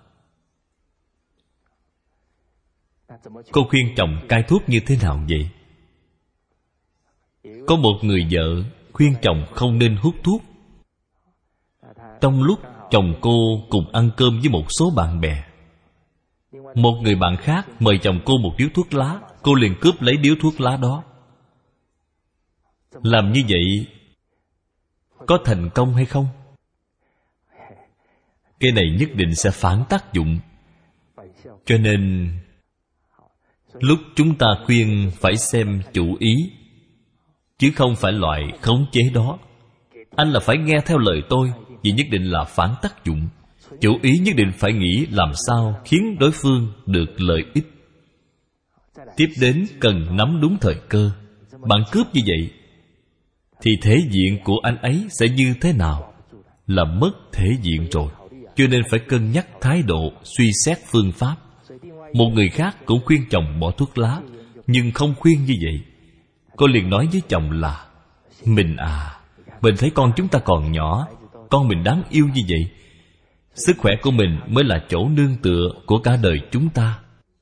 Cô khuyên chồng cai thuốc như thế nào vậy? Có một người vợ khuyên chồng không nên hút thuốc. Trong lúc chồng cô cùng ăn cơm với một số bạn bè, một người bạn khác mời chồng cô một điếu thuốc lá, cô liền cướp lấy điếu thuốc lá đó. Làm như vậy có thành công hay không? Cái này nhất định sẽ phản tác dụng. Cho nên lúc chúng ta khuyên phải xem chủ ý, chứ không phải loại khống chế đó. Anh là phải nghe theo lời tôi, vì nhất định là phản tác dụng. Chủ ý nhất định phải nghĩ làm sao khiến đối phương được lợi ích. Tiếp đến cần nắm đúng thời cơ. Bạn cướp như vậy thì thể diện của anh ấy sẽ như thế nào? Là mất thể diện rồi. Cho nên phải cân nhắc thái độ, suy xét phương pháp. Một người khác cũng khuyên chồng bỏ thuốc lá, nhưng không khuyên như vậy. Cô liền nói với chồng là: Mình à, mình thấy con chúng ta còn nhỏ, con mình đáng yêu như vậy. Sức khỏe của mình mới là chỗ nương tựa của cả đời chúng ta.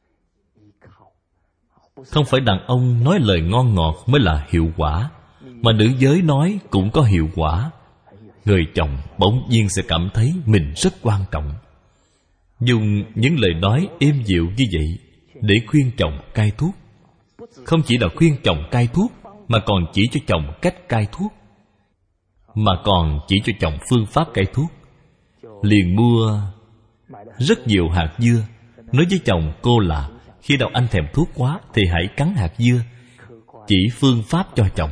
Không phải đàn ông nói lời ngon ngọt mới là hiệu quả, mà nữ giới nói cũng có hiệu quả. Người chồng bỗng nhiên sẽ cảm thấy mình rất quan trọng. Dùng những lời nói êm dịu như vậy để khuyên chồng cai thuốc. Không chỉ là khuyên chồng cai thuốc, mà còn chỉ cho chồng cách cai thuốc, mà còn chỉ cho chồng phương pháp cai thuốc. Liền mua rất nhiều hạt dưa, nói với chồng cô là: Khi nào anh thèm thuốc quá thì hãy cắn hạt dưa, chỉ phương pháp cho chồng.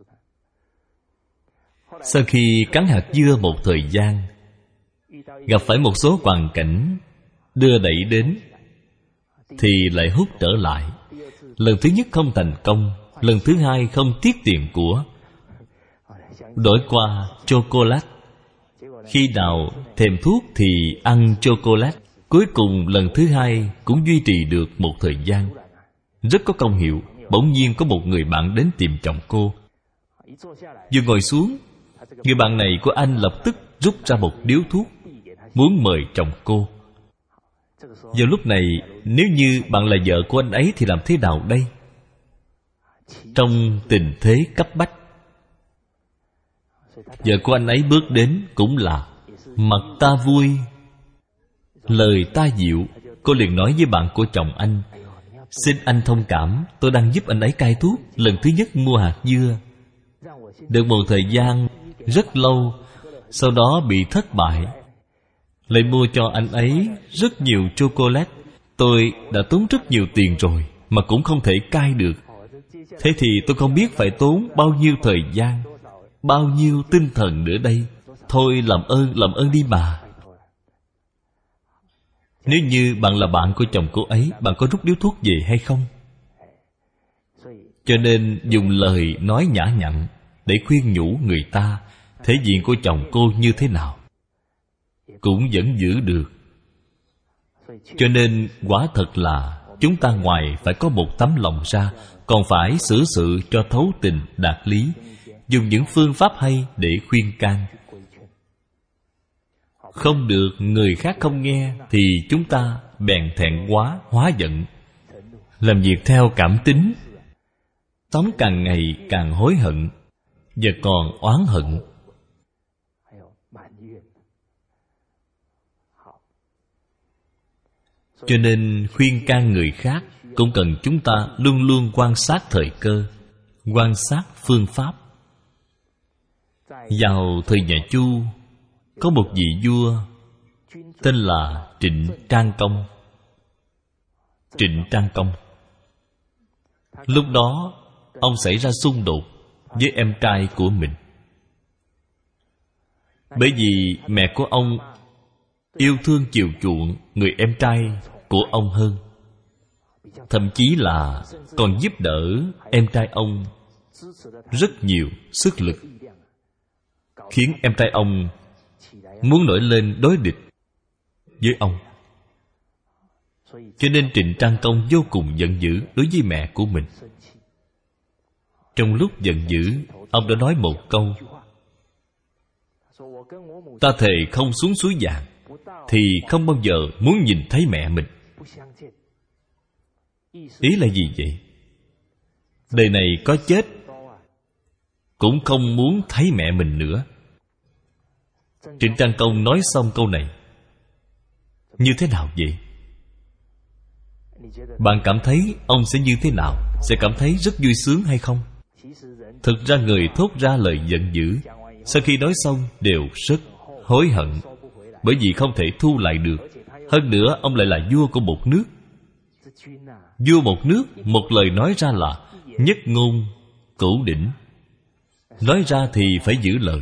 Sau khi cắn hạt dưa một thời gian, gặp phải một số hoàn cảnh đưa đẩy đến, thì lại hút trở lại. Lần thứ nhất không thành công, lần thứ hai không tiếc tiền của, đổi qua chocolate. Khi nào thèm thuốc thì ăn chocolate. Cuối cùng lần thứ hai cũng duy trì được một thời gian, rất có công hiệu. Bỗng nhiên có một người bạn đến tìm chồng cô. Vừa ngồi xuống, người bạn này của anh lập tức rút ra một điếu thuốc, muốn mời chồng cô. Vào lúc này, nếu như bạn là vợ của anh ấy thì làm thế nào đây? Trong tình thế cấp bách, vợ của anh ấy bước đến cũng là: Mặt ta vui, lời ta dịu. Cô liền nói với bạn của chồng anh: Xin anh thông cảm, tôi đang giúp anh ấy cai thuốc. Lần thứ nhất mua hạt dưa, được một thời gian rất lâu, sau đó bị thất bại, lại mua cho anh ấy rất nhiều chocolate. Tôi đã tốn rất nhiều tiền rồi mà cũng không thể cai được. Thế thì tôi không biết phải tốn bao nhiêu thời gian, bao nhiêu tinh thần nữa đây. Thôi làm ơn, làm ơn đi bà. Nếu như bạn là bạn của chồng cô ấy, bạn có rút điếu thuốc về hay không? Cho nên dùng lời nói nhã nhặn để khuyên nhủ người ta thể diện của chồng cô như thế nào cũng vẫn giữ được. Cho nên quả thật là chúng ta ngoài phải có một tấm lòng ra, còn phải xử sự cho thấu tình đạt lý, dùng những phương pháp hay để khuyên can. Không được người khác không nghe thì chúng ta bèn thẹn quá hóa giận, làm việc theo cảm tính, sống càng ngày càng hối hận và còn oán hận. Cho nên khuyên can người khác cũng cần chúng ta luôn luôn quan sát thời cơ, quan sát phương pháp. Vào thời nhà Chu, có một vị vua tên là Trịnh Trang Công. Trịnh Trang Công lúc đó ông xảy ra xung đột với em trai của mình. Bởi vì mẹ của ông yêu thương chiều chuộng người em trai của ông hơn, thậm chí là còn giúp đỡ em trai ông rất nhiều sức lực, khiến em trai ông muốn nổi lên đối địch với ông. Cho nên Trịnh Trang Công vô cùng giận dữ đối với mẹ của mình. Trong lúc giận dữ, ông đã nói một câu: Ta thề không xuống suối vàng thì không bao giờ muốn nhìn thấy mẹ mình. Ý là gì vậy? Đời này có chết cũng không muốn thấy mẹ mình nữa. Trịnh Trang Công nói xong câu này, như thế nào vậy? Bạn cảm thấy ông sẽ như thế nào? Sẽ cảm thấy rất vui sướng hay không? Thực ra người thốt ra lời giận dữ, sau khi nói xong đều rất hối hận, bởi vì không thể thu lại được. Hơn nữa ông lại là vua của một nước. Vua một nước, một lời nói ra là nhất ngôn cửu đỉnh. Nói ra thì phải giữ lời.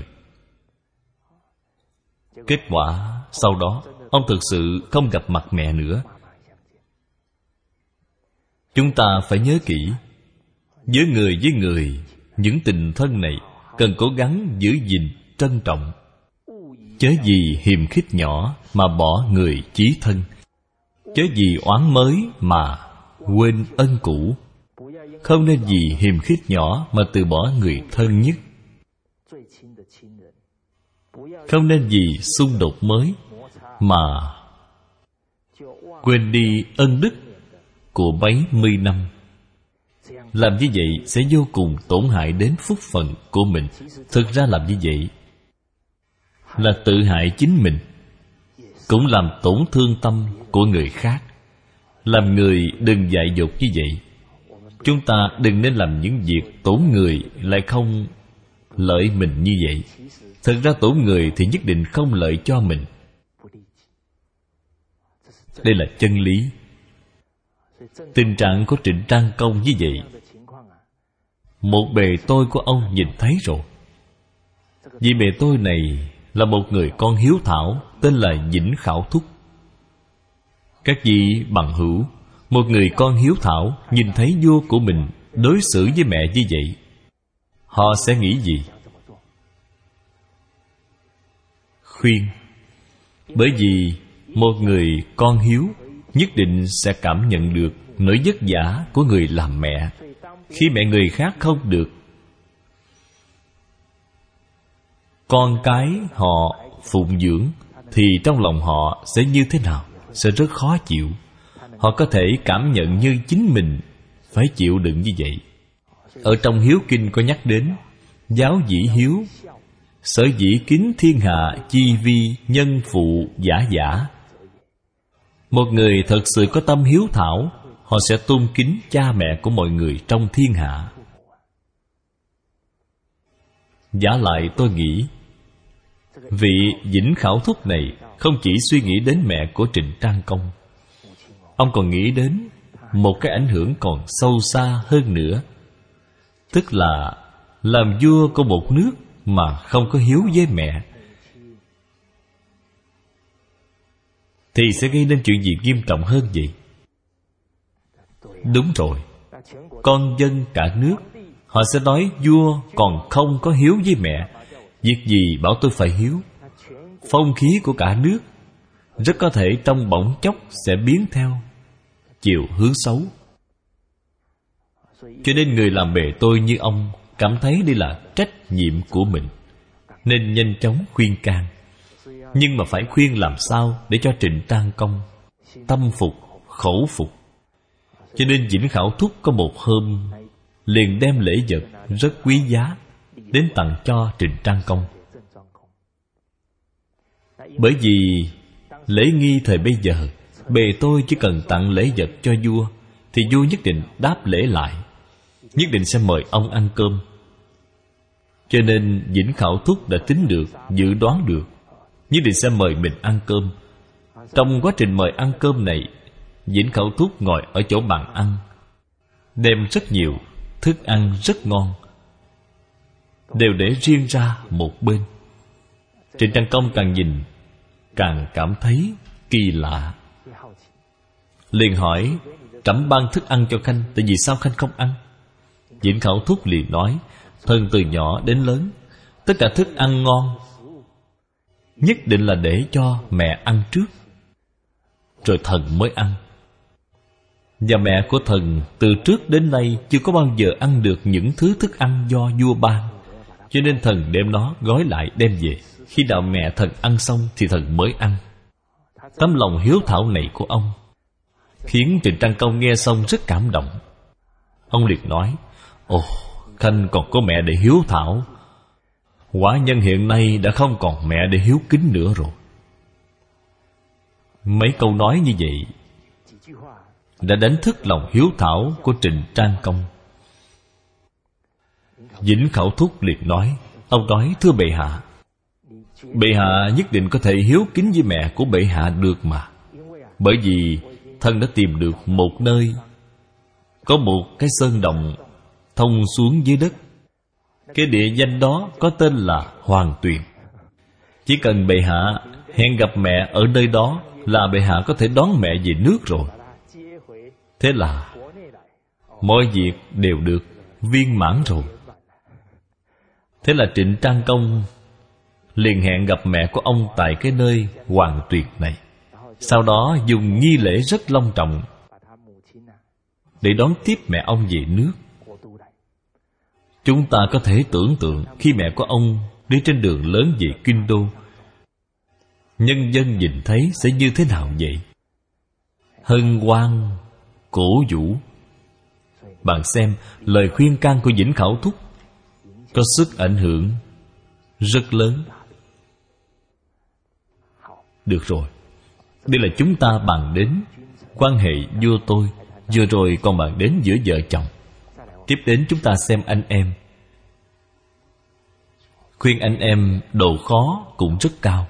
Kết quả sau đó ông thực sự không gặp mặt mẹ nữa. Chúng ta phải nhớ kỹ, với người với người, những tình thân này cần cố gắng giữ gìn, trân trọng. Chớ vì hiềm khích nhỏ mà bỏ người chí thân. Chớ vì oán mới mà quên ân cũ. Không nên vì hiềm khích nhỏ mà từ bỏ người thân nhất. Không nên vì xung đột mới mà quên đi ân đức của bấy mươi năm. Làm như vậy sẽ vô cùng tổn hại đến phúc phận của mình. Thực ra làm như vậy là tự hại chính mình, cũng làm tổn thương tâm của người khác. Làm người đừng dại dột như vậy. Chúng ta đừng nên làm những việc tổn người lại không lợi mình như vậy. Thực ra tổn người thì nhất định không lợi cho mình. Đây là chân lý. Tình trạng của Trịnh Trang Công như vậy, một bề tôi của ông nhìn thấy rồi. Vì bề tôi này là một người con hiếu thảo, tên là Vĩnh Khảo Thúc. Các vị bằng hữu, một người con hiếu thảo nhìn thấy vua của mình đối xử với mẹ như vậy, họ sẽ nghĩ gì? Khuyên. Bởi vì một người con hiếu nhất định sẽ cảm nhận được nỗi vất vả của người làm mẹ. Khi mẹ người khác không được, con cái họ phụng dưỡng, thì trong lòng họ sẽ như thế nào? Sẽ rất khó chịu. Họ có thể cảm nhận như chính mình phải chịu đựng như vậy. Ở trong Hiếu Kinh có nhắc đến giáo dĩ hiếu, sở dĩ kính thiên hạ chi vi nhân phụ giả giả. Một người thật sự có tâm hiếu thảo, họ sẽ tôn kính cha mẹ của mọi người trong thiên hạ. Giả lại tôi nghĩ, vị Vĩnh Khảo Thúc này không chỉ suy nghĩ đến mẹ của Trịnh Trang Công, ông còn nghĩ đến một cái ảnh hưởng còn sâu xa hơn nữa. Tức là làm vua của một nước mà không có hiếu với mẹ thì sẽ gây nên chuyện gì nghiêm trọng hơn vậy? Đúng rồi, con dân cả nước họ sẽ nói vua còn không có hiếu với mẹ, việc gì bảo tôi phải hiếu. Phong khí của cả nước rất có thể trong bỗng chốc sẽ biến theo chiều hướng xấu. Cho nên người làm bề tôi như ông cảm thấy đây là trách nhiệm của mình, nên nhanh chóng khuyên can. Nhưng mà phải khuyên làm sao để cho Trịnh Trang Công tâm phục, khẩu phục. Cho nên Vĩnh Khảo Thúc có một hôm liền đem lễ vật rất quý giá đến tặng cho Trịnh Trang Công. Bởi vì lễ nghi thời bây giờ, bề tôi chỉ cần tặng lễ vật cho vua thì vua nhất định đáp lễ lại, nhất định sẽ mời ông ăn cơm. Cho nên Vĩnh Khảo Thúc đã tính được, dự đoán được nhất định sẽ mời mình ăn cơm. Trong quá trình mời ăn cơm này, Vĩnh Khảo Thúc ngồi ở chỗ bàn ăn, đem rất nhiều thức ăn rất ngon đều để riêng ra một bên. Trịnh Trang Công càng nhìn càng cảm thấy kỳ lạ, liền hỏi: trẫm ban thức ăn cho khanh, tại vì sao khanh không ăn? Vĩnh Khảo Thúc liền nói: thần từ nhỏ đến lớn, tất cả thức ăn ngon nhất định là để cho mẹ ăn trước, rồi thần mới ăn. Và mẹ của thần từ trước đến nay chưa có bao giờ ăn được những thứ thức ăn do vua ban, cho nên thần đem nó gói lại đem về. Khi nào mẹ thần ăn xong thì thần mới ăn. Tấm lòng hiếu thảo này của ông khiến Trịnh Trang Công nghe xong rất cảm động. Ông liền nói: ồ, khanh còn có mẹ để hiếu thảo. Quả nhân hiện nay đã không còn mẹ để hiếu kính nữa rồi. Mấy câu nói như vậy đã đánh thức lòng hiếu thảo của Trịnh Trang Công. Vĩnh Khảo Thúc liền nói: ông nói thưa bệ hạ, bệ hạ nhất định có thể hiếu kính với mẹ của bệ hạ được mà. Bởi vì thân đã tìm được một nơi có một cái sơn động thông xuống dưới đất. Cái địa danh đó có tên là Hoàng Tuyền. Chỉ cần bệ hạ hẹn gặp mẹ ở nơi đó là bệ hạ có thể đón mẹ về nước rồi. Thế là mọi việc đều được viên mãn rồi. Thế là Trịnh Trang Công liền hẹn gặp mẹ của ông tại cái nơi Hoàng Tuyệt này. Sau đó dùng nghi lễ rất long trọng để đón tiếp mẹ ông về nước. Chúng ta có thể tưởng tượng khi mẹ của ông đi trên đường lớn về Kinh Đô, nhân dân nhìn thấy sẽ như thế nào vậy? Hân hoan, cổ vũ. Bạn xem, lời khuyên can của Vĩnh Khảo Thúc có sức ảnh hưởng rất lớn. Được rồi, đây là chúng ta bàn đến quan hệ vua tôi. Vừa rồi còn bàn đến giữa vợ chồng. Tiếp đến chúng ta xem anh em. Khuyên anh em độ khó cũng rất cao.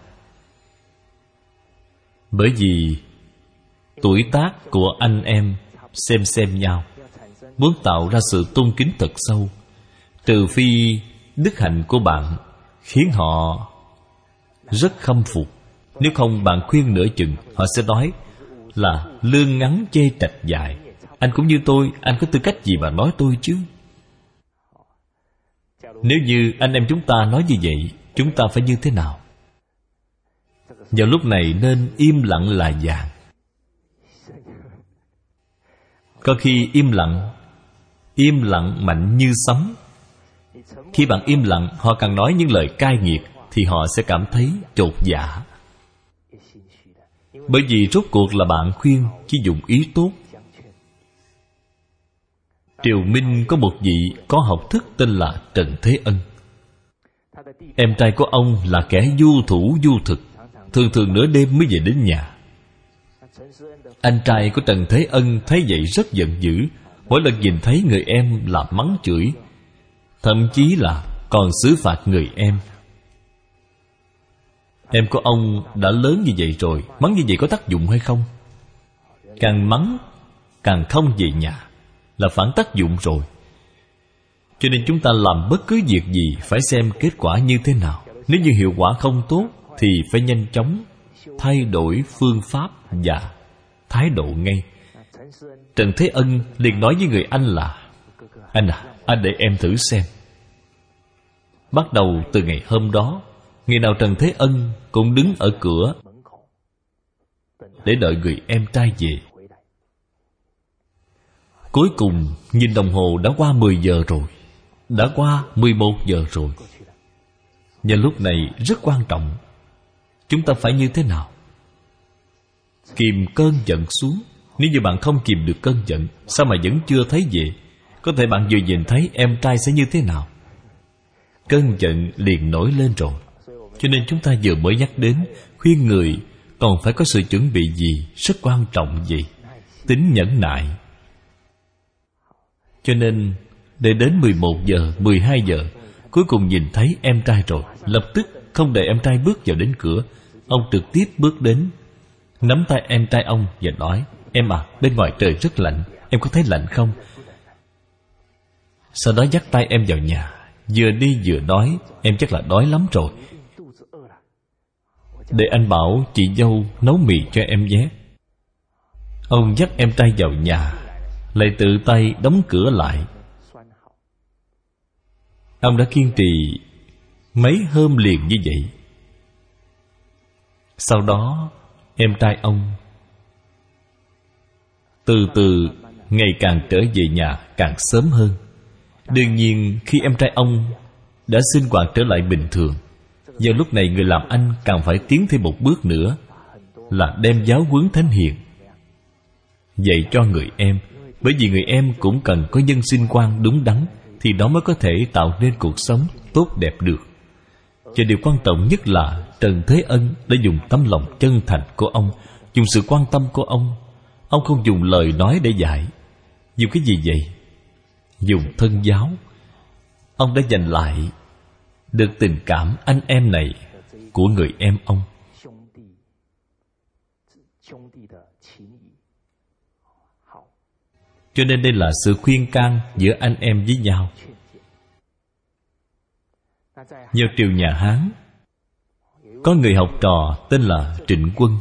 Bởi vì tuổi tác của anh em xem xem nhau, muốn tạo ra sự tôn kính thật sâu, trừ phi đức hạnh của bạn khiến họ rất khâm phục. Nếu không, bạn khuyên nửa chừng, họ sẽ nói là lương ngắn chê trạch dài. Anh cũng như tôi, anh có tư cách gì mà nói tôi chứ? Nếu như anh em chúng ta nói như vậy, chúng ta phải như thế nào? Vào lúc này nên im lặng là vàng. Có khi im lặng, im lặng mạnh như sấm. Khi bạn im lặng, họ càng nói những lời cay nghiệt thì họ sẽ cảm thấy chột dạ. Bởi vì rốt cuộc là bạn khuyên chỉ dùng ý tốt. Triều Minh có một vị có học thức tên là Trần Thế Ân. Em trai của ông là kẻ du thủ du thực, thường thường nửa đêm mới về đến nhà. Anh trai của Trần Thế Ân thấy vậy rất giận dữ. Mỗi lần nhìn thấy người em là mắng chửi, thậm chí là còn xử phạt người em. Em của ông đã lớn như vậy rồi, mắng như vậy có tác dụng hay không? Càng mắng càng không về nhà, là phản tác dụng rồi. Cho nên chúng ta làm bất cứ việc gì phải xem kết quả như thế nào. Nếu như hiệu quả không tốt thì phải nhanh chóng thay đổi phương pháp và thái độ ngay. Trần Thế Ân liền nói với người anh là: Anh à, anh để em thử xem. Bắt đầu từ ngày hôm đó, ngày nào Trần Thế Ân cũng đứng ở cửa để đợi người em trai về. Cuối cùng nhìn đồng hồ đã qua mười giờ rồi, đã qua mười một giờ rồi. Và lúc này rất quan trọng, chúng ta phải như thế nào? Kìm cơn giận xuống. Nếu như bạn không kìm được cơn giận, sao mà vẫn chưa thấy về? Có thể bạn vừa nhìn thấy em trai sẽ như thế nào, cơn giận liền nổi lên rồi. Cho nên chúng ta vừa mới nhắc đến khuyên người còn phải có sự chuẩn bị gì rất quan trọng gì? Tính nhẫn nại. Cho nên để đến mười một giờ, mười hai giờ, cuối cùng nhìn thấy em trai rồi, lập tức không để em trai bước vào đến cửa, ông trực tiếp bước đến, nắm tay em trai ông và nói: Em à, bên ngoài trời rất lạnh, em có thấy lạnh không? Sau đó dắt tay em vào nhà. Vừa đi vừa nói: Em chắc là đói lắm rồi, để anh bảo chị dâu nấu mì cho em nhé. Ông dắt em trai vào nhà, lại tự tay đóng cửa lại. Ông đã kiên trì mấy hôm liền như vậy. Sau đó em trai ông từ từ ngày càng trở về nhà càng sớm hơn. Đương nhiên khi em trai ông đã sinh hoạt trở lại bình thường, vào lúc này người làm anh càng phải tiến thêm một bước nữa, là đem giáo huấn thánh hiền dạy cho người em. Bởi vì người em cũng cần có nhân sinh quan đúng đắn, thì đó mới có thể tạo nên cuộc sống tốt đẹp được. Và điều quan trọng nhất là Trần Thế Ân đã dùng tấm lòng chân thành của ông, dùng sự quan tâm của ông. Ông không dùng lời nói để dạy. Dùng cái gì vậy? Dùng thân giáo. Ông đã giành lại được tình cảm anh em này của người em ông. Cho nên đây là sự khuyên can giữa anh em với nhau. Vào triều nhà Hán, có người học trò tên là Trịnh Quân.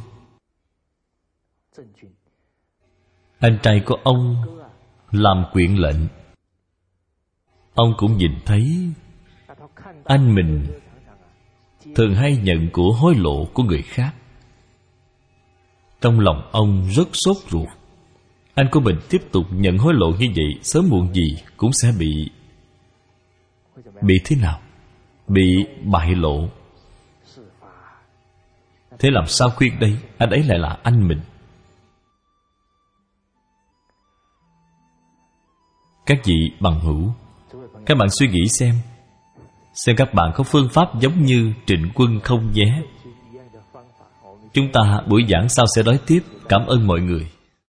Anh trai của ông làm quyện lệnh. Ông cũng nhìn thấy anh mình thường hay nhận của hối lộ của người khác. Trong lòng ông rất sốt ruột. Anh của mình tiếp tục nhận hối lộ như vậy, sớm muộn gì cũng sẽ bị Bị thế nào? Bị bại lộ. Thế làm sao khuyên đây? Anh ấy lại là anh mình. Các vị bằng hữu, các bạn suy nghĩ xem, xem các bạn có phương pháp giống như Trịnh Quân không nhé? Chúng ta buổi giảng sau sẽ nói tiếp. Cảm ơn mọi người.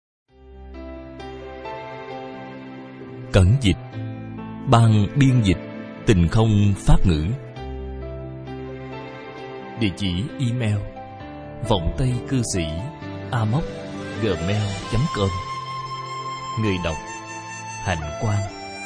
Cẩn dịch, ban biên dịch Tình Không Pháp ngữ. Địa chỉ email vọng tây cư sĩ a m o c gmail chấm com. Người đọc Hạnh Quang.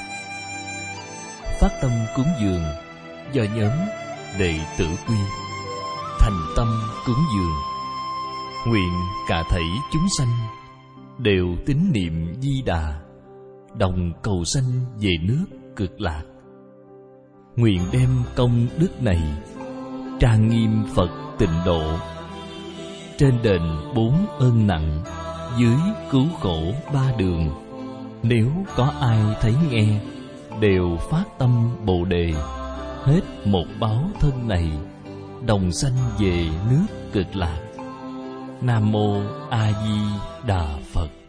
Phát tâm cúng dường do nhóm Đệ tử Quy. Thành tâm cúng dường, nguyện cả thảy chúng sanh đều tín niệm Di Đà, đồng cầu sanh về nước Cực Lạc. Nguyện đem công đức này trang nghiêm Phật Tịnh Độ, trên đền bốn ơn nặng, dưới cứu khổ ba đường. Nếu có ai thấy nghe, đều phát tâm Bồ Đề, hết một báo thân này, đồng sanh về nước Cực Lạc. Nam Mô A Di Đà Phật.